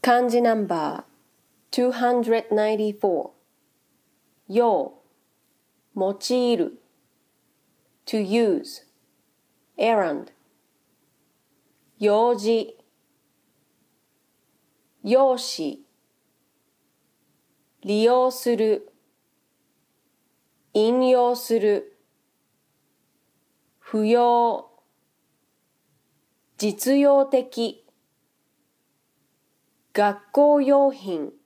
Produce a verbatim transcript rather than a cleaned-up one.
漢字ナンバーにひゃくきゅうじゅうよん。用、用いる。to use, errand。用事、用紙。利用する。引用する。不要。実用的。学校用品。